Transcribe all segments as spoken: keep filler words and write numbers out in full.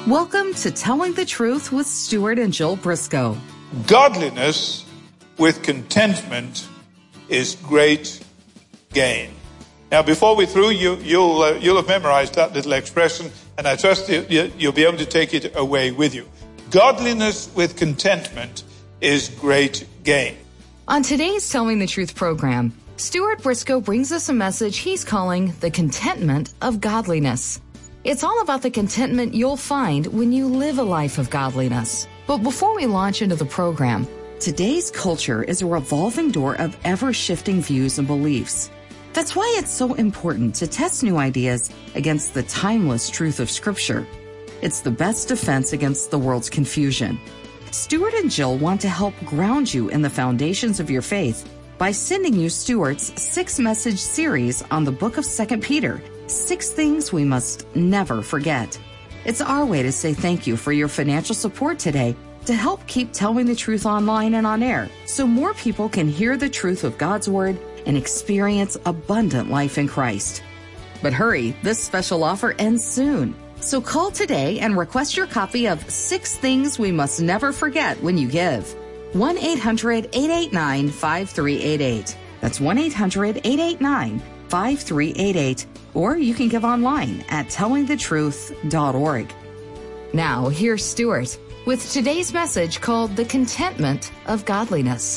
Welcome to Telling the Truth with Stuart and Joel Briscoe. Godliness with contentment is great gain. Now, before we're through, you, you'll uh, you'll have memorized that little expression, and I trust you, you, you'll be able to take it away with you. Godliness with contentment is great gain. On today's Telling the Truth program, Stuart Briscoe brings us a message he's calling the contentment of godliness. It's all about the contentment you'll find when you live a life of godliness. But before we launch into the program, today's culture is a revolving door of ever-shifting views and beliefs. That's why it's so important to test new ideas against the timeless truth of Scripture. It's the best defense against the world's confusion. Stuart and Jill want to help ground you in the foundations of your faith by sending you Stuart's six-message series on the book of Second Peter, Six Things We Must Never Forget. It's our way to say thank you for your financial support today to help keep telling the truth online and on air so more people can hear the truth of God's Word and experience abundant life in Christ. But hurry, this special offer ends soon. So call today and request your copy of Six Things We Must Never Forget when you give. one eight hundred eight eight nine five three eight eight. That's one eight hundred eight eight nine five three eight eight. Or you can give online at telling the truth dot org. Now, here's Stuart with today's message called The Contentment of Godliness.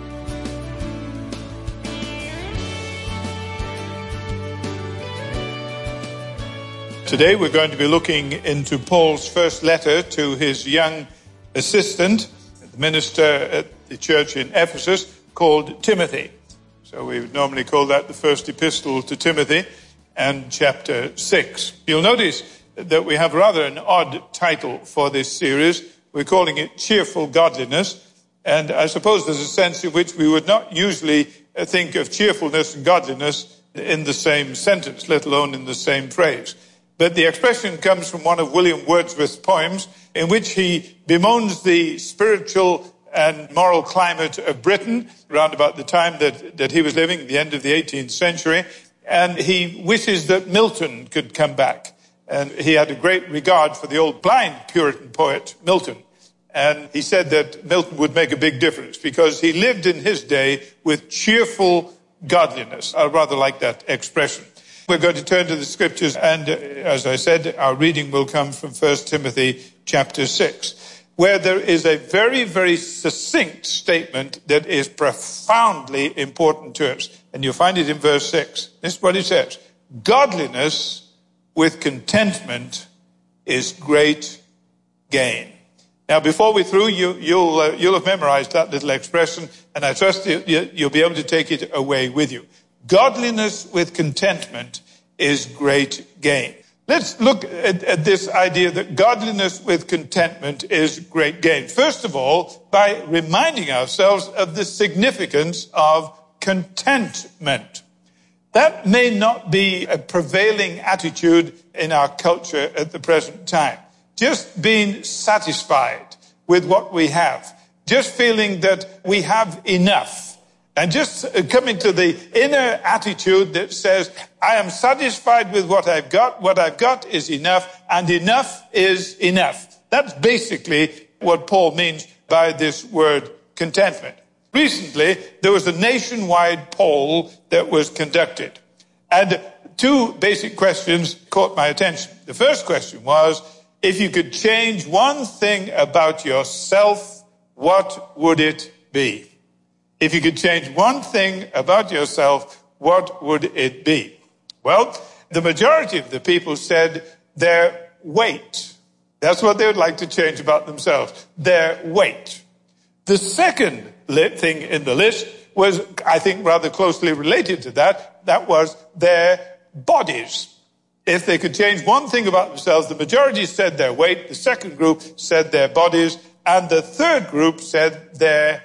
Today we're going to be looking into Paul's first letter to his young assistant, the minister at the church in Ephesus, called Timothy. So we would normally call that the first epistle to Timothy, and chapter six. You'll notice that we have rather an odd title for this series. We're calling it Cheerful Godliness, and I suppose there's a sense in which we would not usually think of cheerfulness and godliness in the same sentence, let alone in the same phrase. But the expression comes from one of William Wordsworth's poems, in which he bemoans the spiritual and moral climate of Britain around about the time that, that he was living, the end of the eighteenth century, and he wishes that Milton could come back. And he had a great regard for the old blind Puritan poet, Milton. And he said that Milton would make a big difference because he lived in his day with cheerful godliness. I rather like that expression. We're going to turn to the scriptures, and uh, as I said, our reading will come from First Timothy chapter six, where there is a very, very succinct statement that is profoundly important to us. And you'll find it in verse six. This is what it says. Godliness with contentment is great gain. Now, before we're through, you, you'll, uh, you'll have memorized that little expression, and I trust you, you, you'll be able to take it away with you. Godliness with contentment is great gain. Let's look at, at this idea that godliness with contentment is great gain. First of all, by reminding ourselves of the significance of contentment. That may not be a prevailing attitude in our culture at the present time. Just being satisfied with what we have. Just feeling that we have enough. And just coming to the inner attitude that says, I am satisfied with what I've got. What I've got is enough, and enough is enough. That's basically what Paul means by this word contentment. Recently, there was a nationwide poll that was conducted. And two basic questions caught my attention. The first question was, if you could change one thing about yourself, what would it be? If you could change one thing about yourself, what would it be? Well, the majority of the people said their weight. That's what they would like to change about themselves, their weight. The second thing in the list was, I think, rather closely related to that. That was their bodies. If they could change one thing about themselves, the majority said their weight, the second group said their bodies, and the third group said their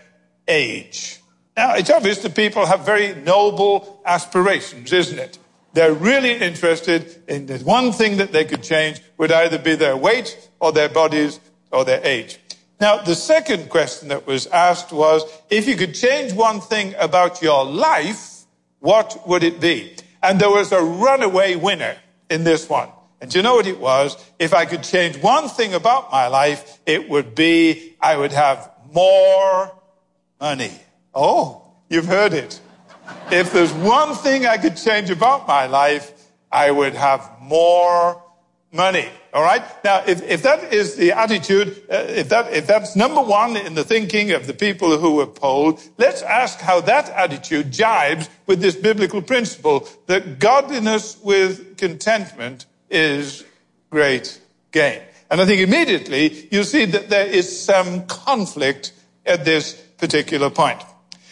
age. Now, it's obvious that people have very noble aspirations, isn't it? They're really interested in the one thing that they could change would either be their weight or their bodies or their age. Now, the second question that was asked was, if you could change one thing about your life, what would it be? And there was a runaway winner in this one. And do you know what it was? If I could change one thing about my life, it would be I would have more money. Oh, you've heard it. If there's one thing I could change about my life, I would have more money. All right? Now, if, if that is the attitude, uh, if that if that's number one in the thinking of the people who were polled, let's ask how that attitude jibes with this biblical principle that godliness with contentment is great gain. And I think immediately you'll see that there is some conflict at this particular point.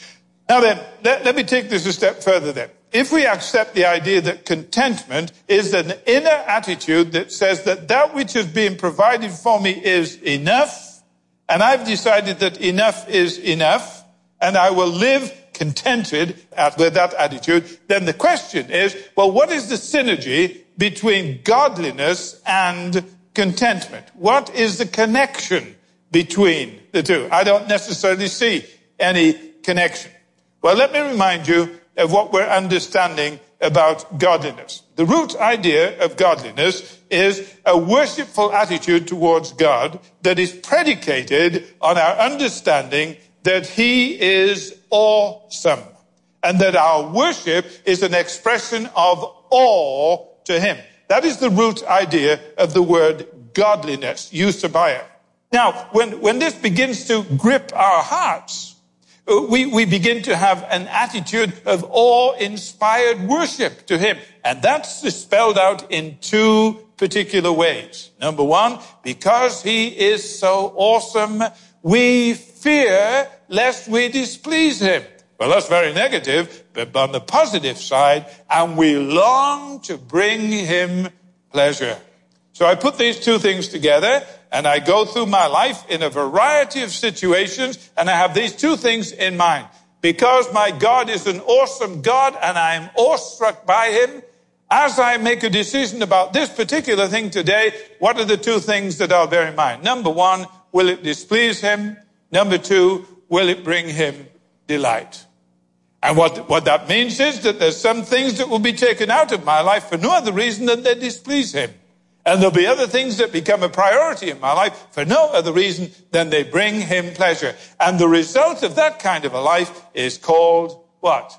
Now then, let, let me take this a step further then. If we accept the idea that contentment is an inner attitude that says that that which is being provided for me is enough, and I've decided that enough is enough, and I will live contented with that attitude, then the question is, well, what is the synergy between godliness and contentment? What is the connection between the two? I don't necessarily see any connection. Well, let me remind you of what we're understanding about godliness. The root idea of godliness is a worshipful attitude towards God that is predicated on our understanding that He is awesome, and that our worship is an expression of awe to Him. That is the root idea of the word godliness, eusebeia. Now, when, when this begins to grip our hearts, we, we begin to have an attitude of awe-inspired worship to Him. And that's spelled out in two particular ways. Number one, because He is so awesome, we fear lest we displease Him. Well, that's very negative, but on the positive side, and we long to bring Him pleasure. So I put these two things together, and I go through my life in a variety of situations, and I have these two things in mind. Because my God is an awesome God, and I am awestruck by Him, as I make a decision about this particular thing today, what are the two things that I'll bear in mind? Number one, will it displease Him? Number two, will it bring Him delight? And what, what that means is that there's some things that will be taken out of my life for no other reason than they displease Him. And there'll be other things that become a priority in my life for no other reason than they bring Him pleasure. And the result of that kind of a life is called what?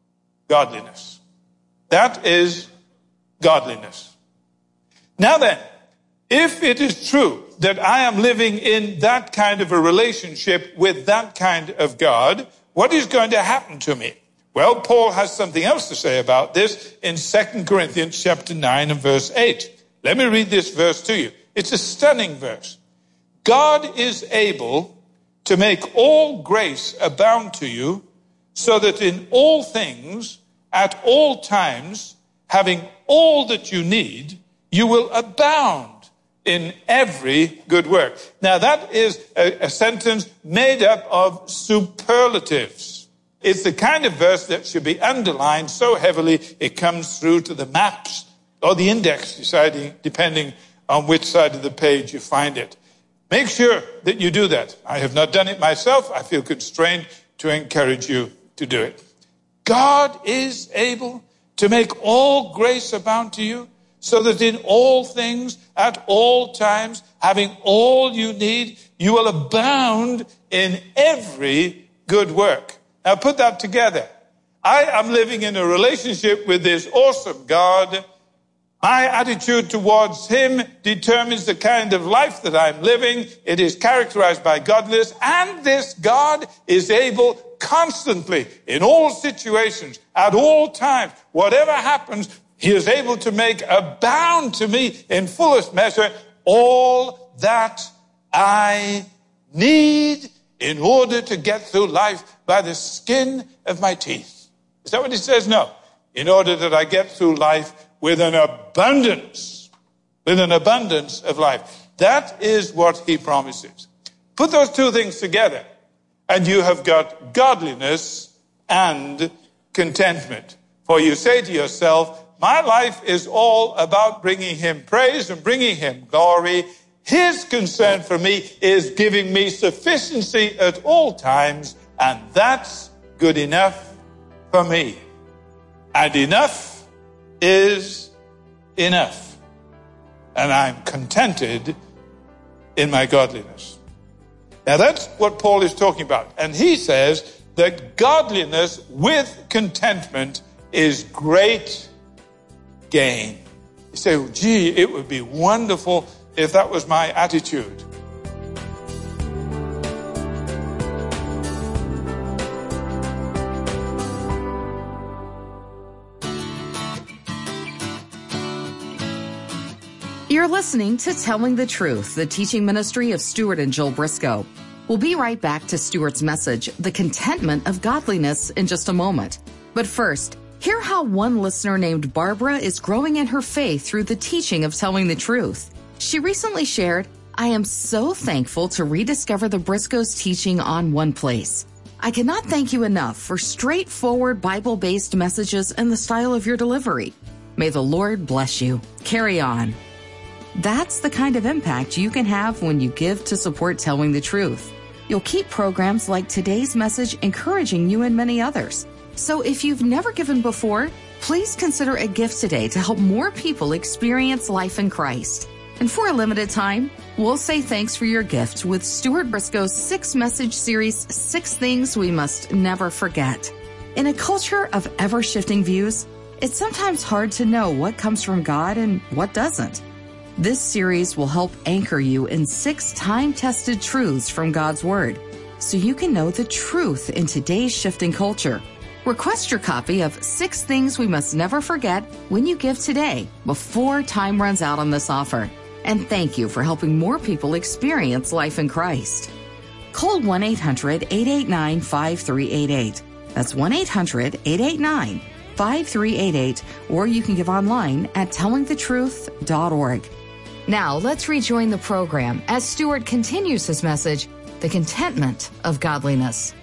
Godliness. That is godliness. Now then, if it is true that I am living in that kind of a relationship with that kind of God, what is going to happen to me? Well, Paul has something else to say about this in Second Corinthians chapter nine and verse eight. Let me read this verse to you. It's a stunning verse. God is able to make all grace abound to you, so that in all things, at all times, having all that you need, you will abound in every good work. Now that is a, a sentence made up of superlatives. It's the kind of verse that should be underlined so heavily it comes through to the maps or the index, deciding, depending on which side of the page you find it. Make sure that you do that. I have not done it myself. I feel constrained to encourage you to do it. God is able to make all grace abound to you, so that in all things, at all times, having all you need, you will abound in every good work. Now put that together. I am living in a relationship with this awesome God. My attitude towards Him determines the kind of life that I'm living. It is characterized by godliness, and this God is able constantly, in all situations, at all times, whatever happens, He is able to make abound to me in fullest measure all that I need in order to get through life by the skin of my teeth. Is that what he says? No. In order that I get through life with an abundance, with an abundance of life. That is what he promises. Put those two things together, and you have got godliness and contentment. For you say to yourself, my life is all about bringing Him praise and bringing Him glory. His concern for me is giving me sufficiency at all times, and that's good enough for me. And enough is enough. and I'm contented in my godliness. Now that's what Paul is talking about. And he says that godliness with contentment is great gain. You say, well, gee, it would be wonderful if that was my attitude. You're listening to Telling the Truth, the teaching ministry of Stuart and Jill Briscoe. We'll be right back to Stuart's message, The Contentment of Godliness, in just a moment. But first, hear how one listener named Barbara is growing in her faith through the teaching of Telling the Truth. She recently shared, I am so thankful to rediscover the Briscoes' teaching on One Place. I cannot thank you enough for straightforward Bible-based messages and the style of your delivery. May the Lord bless you. Carry on. That's the kind of impact you can have when you give to support Telling the Truth. You'll keep programs like today's message encouraging you and many others. So if you've never given before, please consider a gift today to help more people experience life in Christ. And for a limited time, we'll say thanks for your gift with Stuart Briscoe's six-message series, Six Things We Must Never Forget. In a culture of ever-shifting views, it's sometimes hard to know what comes from God and what doesn't. This series will help anchor you in six time-tested truths from God's Word, so you can know the truth in today's shifting culture. Request your copy of Six Things We Must Never Forget when you give today, before time runs out on this offer. And thank you for helping more people experience life in Christ. Call one eight hundred, eight eight nine, five three eight eight. That's one eight hundred, eight eight nine, five three eight eight, or you can give online at telling the truth dot org. Now, let's rejoin the program as Stuart continues his message, The Contentment of Godliness.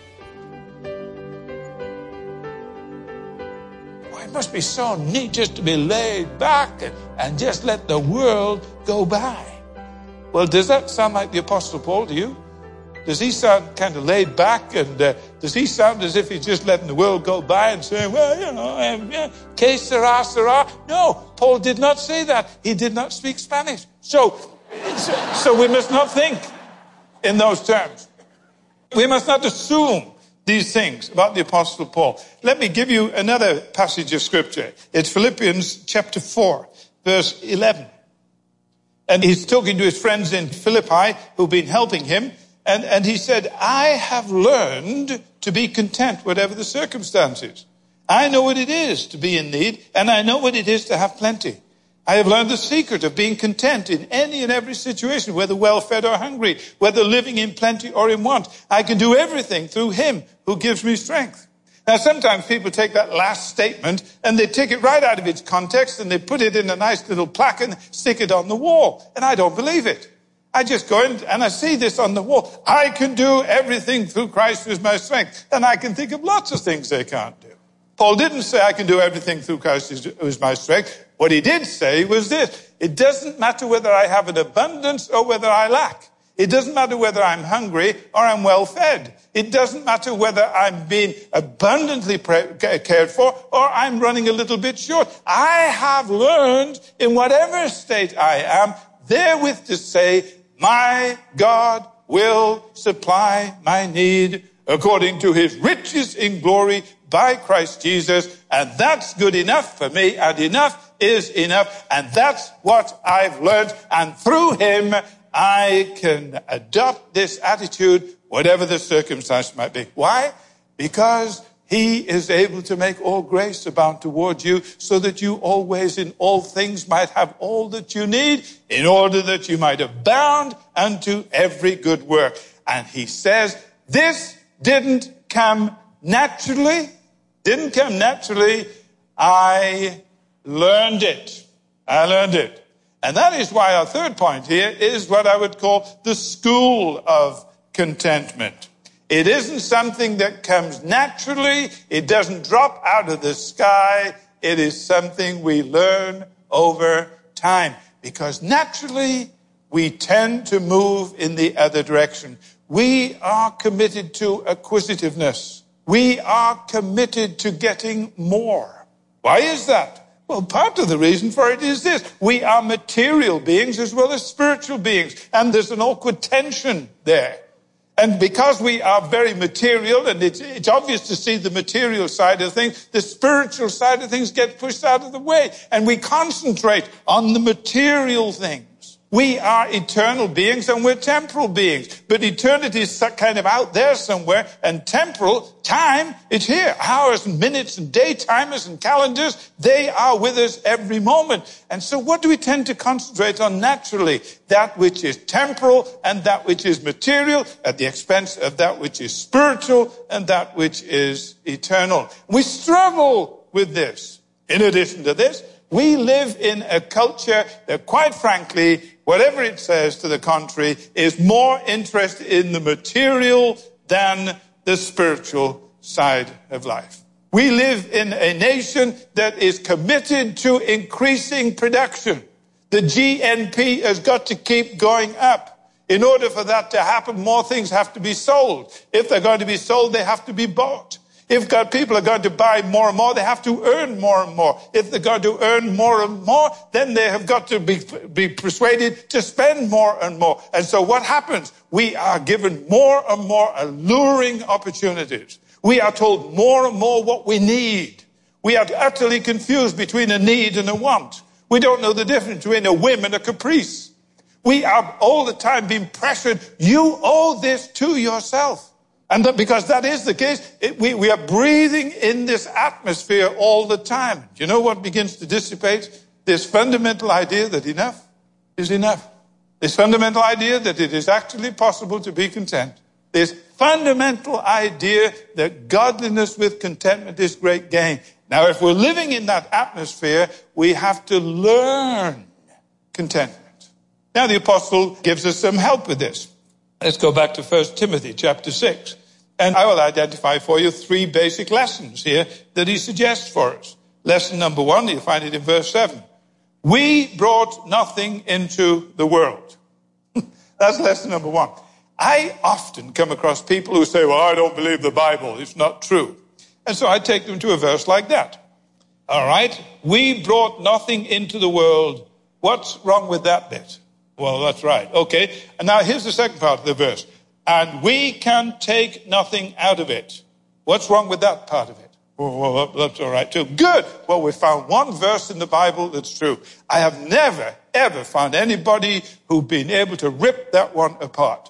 Well, it must be so neat just to be laid back and, and just let the world go by. Well, does that sound like the Apostle Paul to you? Does he sound kind of laid back, and uh, does he sound as if he's just letting the world go by and saying, well, you know, um, yeah, que sera, sera? No, Paul did not say that. He did not speak Spanish. So, so, so we must not think in those terms. We must not assume these things about the Apostle Paul. Let me give you another passage of Scripture. It's Philippians chapter four, verse eleven. And he's talking to his friends in Philippi who've been helping him. And, and he said, I have learned to be content, whatever the circumstances. I know what it is to be in need, and I know what it is to have plenty. I have learned the secret of being content in any and every situation, whether well-fed or hungry, whether living in plenty or in want. I can do everything through him who gives me strength. Now, sometimes people take that last statement and they take it right out of its context and they put it in a nice little plaque and stick it on the wall. And I don't believe it. I just go in and I see this on the wall. I can do everything through Christ who is my strength. And I can think of lots of things they can't do. Paul didn't say I can do everything through Christ who is my strength. What he did say was this. It doesn't matter whether I have an abundance or whether I lack. It doesn't matter whether I'm hungry or I'm well fed. It doesn't matter whether I'm being abundantly cared for or I'm running a little bit short. I have learned in whatever state I am therewith to say, my God will supply my need according to his riches in glory by Christ Jesus. And that's good enough for me, and enough is enough. And that's what I've learned. And through him, I can adopt this attitude, whatever the circumstance might be. Why? Because he is able to make all grace abound toward you, so that you always in all things might have all that you need, in order that you might abound unto every good work. And he says, this didn't come naturally, didn't come naturally. I learned it. I learned it. And that is why our third point here is what I would call the school of contentment. It isn't something that comes naturally. It doesn't drop out of the sky. It is something we learn over time. Because naturally, we tend to move in the other direction. We are committed to acquisitiveness. We are committed to getting more. Why is that? Well, part of the reason for it is this. We are material beings as well as spiritual beings. And there's an awkward tension there. And because we are very material, and it's, it's obvious to see the material side of things, the spiritual side of things get pushed out of the way. And we concentrate on the material things. We are eternal beings and we're temporal beings. But eternity is kind of out there somewhere. And temporal, time, it's here. Hours and minutes and day timers and calendars, they are with us every moment. And so what do we tend to concentrate on naturally? That which is temporal and that which is material at the expense of that which is spiritual and that which is eternal. We struggle with this. In addition to this, we live in a culture that, quite frankly, whatever it says to the contrary, is more interested in the material than the spiritual side of life. We live in a nation that is committed to increasing production. The G N P has got to keep going up. In order for that to happen, more things have to be sold. If they're going to be sold, they have to be bought. If God, people are going to buy more and more, they have to earn more and more. If they're going to earn more and more, then they have got to be, be persuaded to spend more and more. And so what happens? We are given more and more alluring opportunities. We are told more and more what we need. We are utterly confused between a need and a want. We don't know the difference between a whim and a caprice. We are all the time being pressured. You owe this to yourself. And that, because that is the case, it, we, we are breathing in this atmosphere all the time. Do you know what begins to dissipate? This fundamental idea that enough is enough. This fundamental idea that it is actually possible to be content. This fundamental idea that godliness with contentment is great gain. Now, if we're living in that atmosphere, we have to learn contentment. Now, the apostle gives us some help with this. Let's go back to First Timothy chapter six. And I will identify for you three basic lessons here that he suggests for us. Lesson number one, you'll find it in verse seven. We brought nothing into the world. That's lesson number one. I often come across people who say, well, I don't believe the Bible. It's not true. And so I take them to a verse like that. All right. We brought nothing into the world. What's wrong with that bit? Well, that's right. Okay. And now here's the second part of the verse. And we can take nothing out of it. What's wrong with that part of it? Well, that's all right too. Good. Well, we found one verse in the Bible that's true. I have never, ever found anybody who's been able to rip that one apart.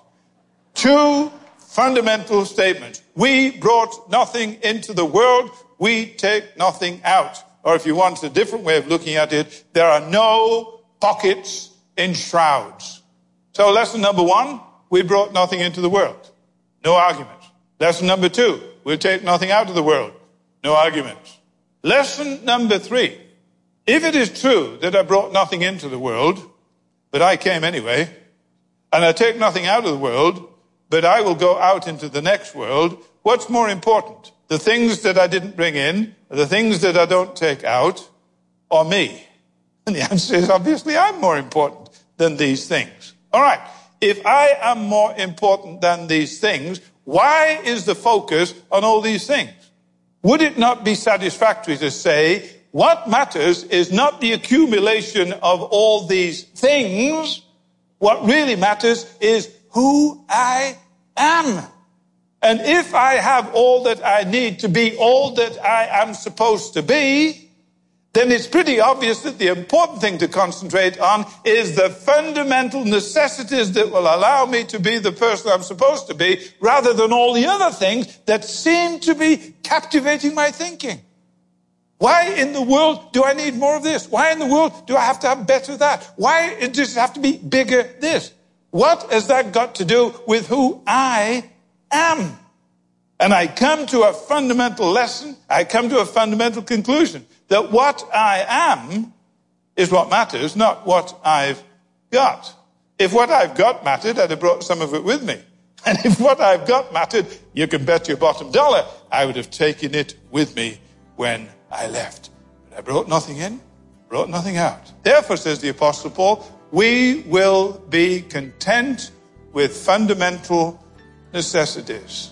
Two fundamental statements. We brought nothing into the world. We take nothing out. Or if you want a different way of looking at it, there are no pockets in shrouds. So lesson number one, we brought nothing into the world. No argument. Lesson number two, we'll take nothing out of the world. No argument. Lesson number three, if it is true that I brought nothing into the world, but I came anyway, and I take nothing out of the world, but I will go out into the next world, what's more important? The things that I didn't bring in, the things that I don't take out, or me? And the answer is obviously I'm more important than these things. All right. If I am more important than these things, why is the focus on all these things? Would it not be satisfactory to say, what matters is not the accumulation of all these things. What really matters is who I am. And if I have all that I need to be all that I am supposed to be, then it's pretty obvious that the important thing to concentrate on is the fundamental necessities that will allow me to be the person I'm supposed to be, rather than all the other things that seem to be captivating my thinking. Why in the world do I need more of this? Why in the world do I have to have better that? Why does it have to be bigger this? What has that got to do with who I am? And I come to a fundamental lesson, I come to a fundamental conclusion, that what I am is what matters, not what I've got. If what I've got mattered, I'd have brought some of it with me. And if what I've got mattered, you can bet your bottom dollar, I would have taken it with me when I left. But I brought nothing in, brought nothing out. Therefore, says the Apostle Paul, we will be content with fundamental necessities.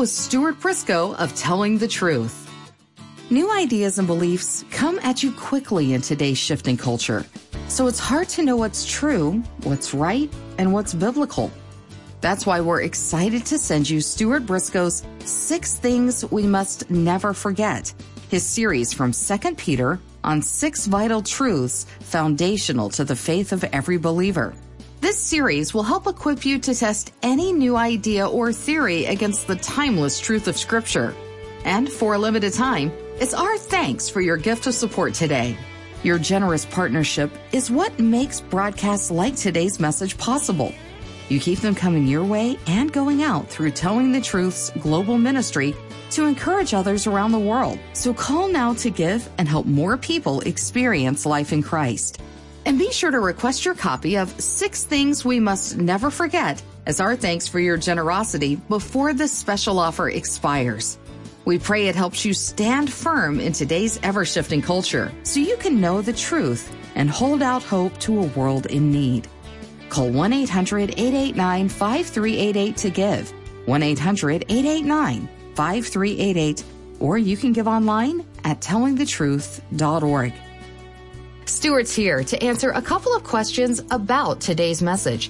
with Stuart Briscoe of Telling the Truth. New ideas and beliefs come at you quickly in today's shifting culture, so it's hard to know what's true, what's right, and what's biblical. That's why we're excited to send you Stuart Briscoe's Six Things We Must Never Forget, his series from Second Peter on six vital truths foundational to the faith of every believer. This series will help equip you to test any new idea or theory against the timeless truth of Scripture. And for a limited time, it's our thanks for your gift of support today. Your generous partnership is what makes broadcasts like today's message possible. You keep them coming your way and going out through Telling the Truth's global ministry to encourage others around the world. So call now to give and help more people experience life in Christ. And be sure to request your copy of Six Things We Must Never Forget as our thanks for your generosity before this special offer expires. We pray it helps you stand firm in today's ever-shifting culture so you can know the truth and hold out hope to a world in need. Call one eight hundred, eight eight nine, five three eight eight to give, one eight hundred, eight eight nine, five three eight eight, or you can give online at telling the truth dot org. Stuart's here to answer a couple of questions about today's message.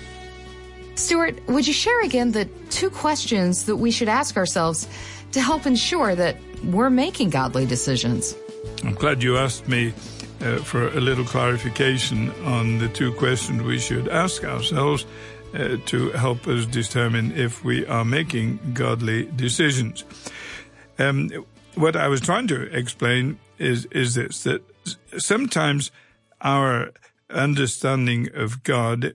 Stuart, would you share again the two questions that we should ask ourselves to help ensure that we're making godly decisions? I'm glad you asked me uh, for a little clarification on the two questions we should ask ourselves uh, to help us determine if we are making godly decisions. Um, what I was trying to explain is, is this, that sometimes our understanding of God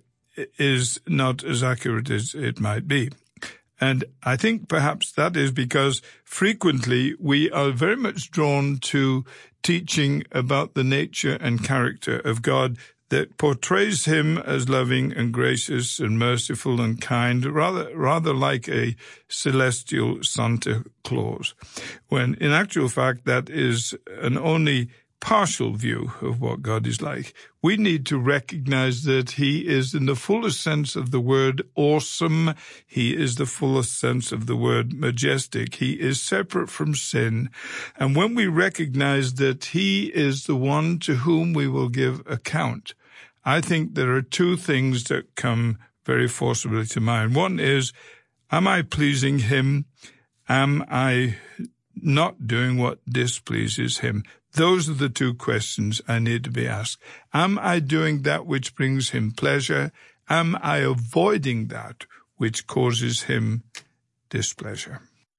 is not as accurate as it might be. And I think perhaps that is because frequently we are very much drawn to teaching about the nature and character of God that portrays him as loving and gracious and merciful and kind, rather rather like a celestial Santa Claus, when in actual fact that is an only partial view of what God is like. We need to recognize that he is, in the fullest sense of the word, awesome. He is the fullest sense of the word, majestic. He is separate from sin. And when we recognize that he is the one to whom we will give account, I think there are two things that come very forcibly to mind. One is, am I pleasing him? Am I not doing what displeases him? Those are the two questions I need to be asked. Am I doing that which brings him pleasure? Am I avoiding that which causes him displeasure?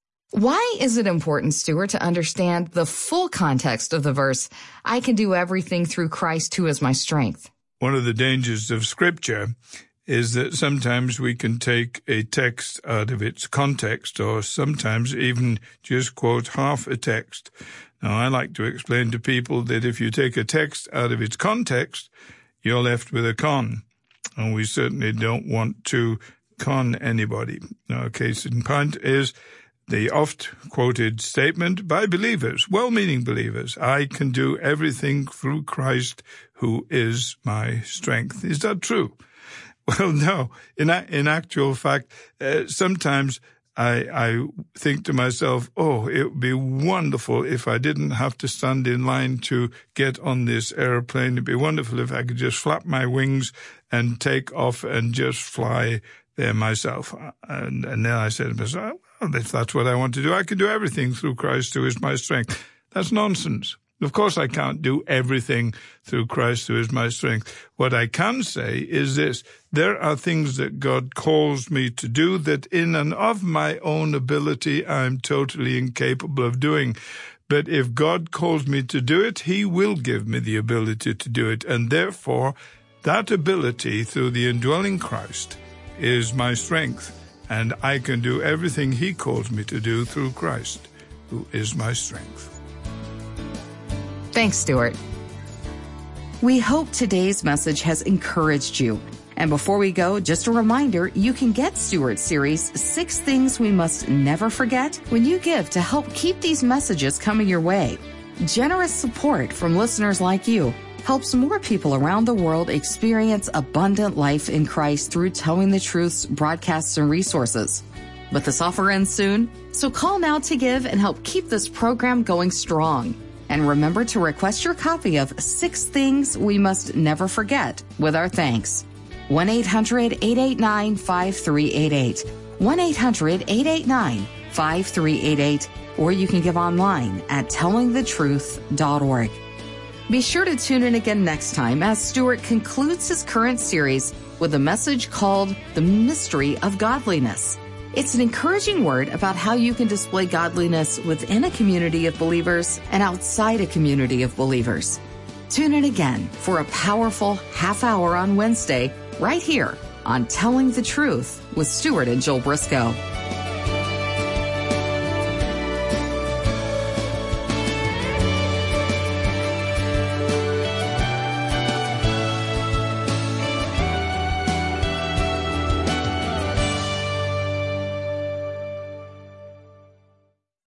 Why is it important, Stuart, to understand the full context of the verse, I can do everything through Christ who is my strength? One of the dangers of Scripture is that sometimes we can take a text out of its context, or sometimes even just quote half a text. Now, I like to explain to people that if you take a text out of its context, you're left with a con. And we certainly don't want to con anybody. Now, a case in point is the oft-quoted statement by believers, well-meaning believers, I can do everything through Christ who is my strength. Is that true? Well, no. In in actual fact, uh, sometimes I, I think to myself, oh, it would be wonderful if I didn't have to stand in line to get on this airplane. It'd be wonderful if I could just flap my wings and take off and just fly there myself. And, and then I said to myself, well, if that's what I want to do, I can do everything through Christ who is my strength. That's nonsense. Of course, I can't do everything through Christ who is my strength. What I can say is this. There are things that God calls me to do that in and of my own ability I'm totally incapable of doing. But if God calls me to do it, he will give me the ability to do it. And therefore, that ability through the indwelling Christ is my strength. And I can do everything he calls me to do through Christ, who is my strength. Thanks, Stuart. We hope today's message has encouraged you. And before we go, just a reminder, you can get Stuart's series, Six Things We Must Never Forget, when you give to help keep these messages coming your way. Generous support from listeners like you helps more people around the world experience abundant life in Christ through Telling the Truth's broadcasts and resources. But this offer ends soon, so call now to give and help keep this program going strong. And remember to request your copy of Six Things We Must Never Forget with our thanks. one eight hundred eight eight nine five three eight eight. one eight hundred eight eight nine five three eight eight. Or you can give online at telling the truth dot org. Be sure to tune in again next time as Stuart concludes his current series with a message called The Mystery of Godliness. It's an encouraging word about how you can display godliness within a community of believers and outside a community of believers. Tune in again for a powerful half hour on Wednesday, right here on Telling the Truth with Stuart and Joel Briscoe.